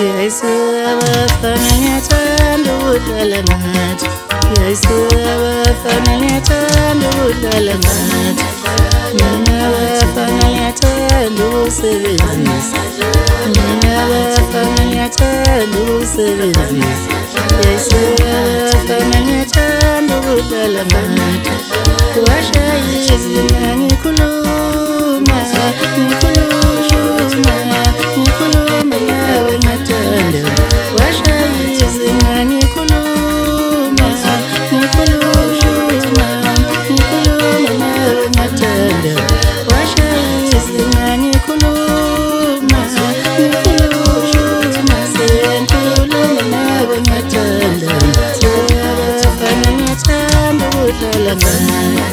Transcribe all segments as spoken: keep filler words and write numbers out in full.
Yaisaba family tando dalamat. Yaisaba family tando dalamat. Ninawa family tando service. Ninawa family tando service. Yaisaba family tando dalamat. Washa yizina nikuluma nikuluma nikuluma yawe matanda. Washa yizina nikuluma nikuluma nikuluma yawe matanda. Washa yizina nikuluma nikuluma nikuluma yawe matanda. Fana nyatanda udalama.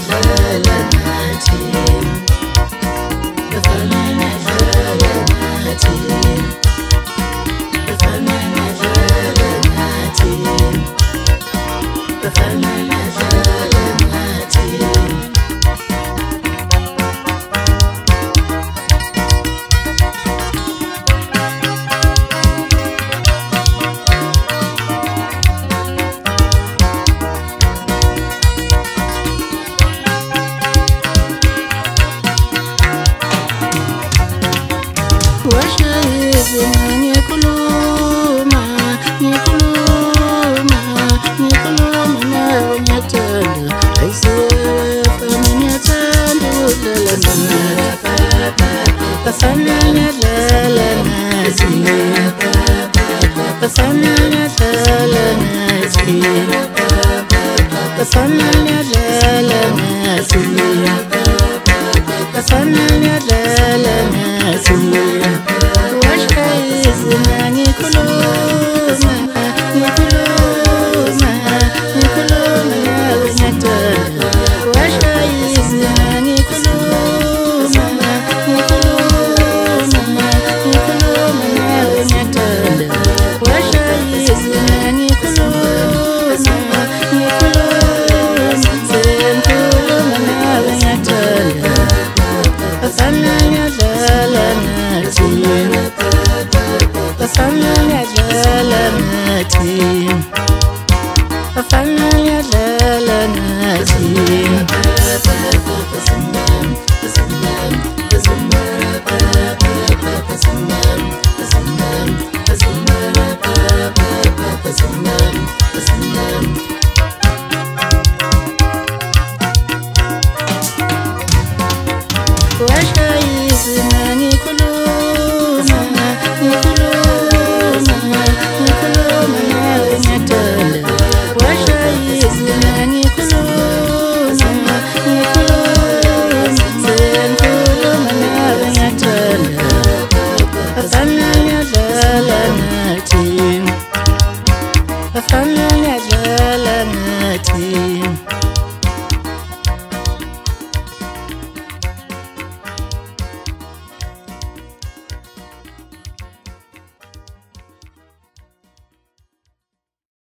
Washa yizina nikuluma nikuluma nikuluma nawe nyatanda. Aisaba fana nyatanda udalamat. Fana nyatalamat. Fana nyatalamat. Fana nyatalamat. Fana nyatalamat. Washa yizina nikuluma nikuluma nikuluma yawe nyatanda. Washa yizina nikuluma nikuluma nikuluma yawe nyatanda. Washa yizina nikuluma nikuluma nikuluma yawe nyatanda. Fana nyatalamat. Fana nyatalamat. Fana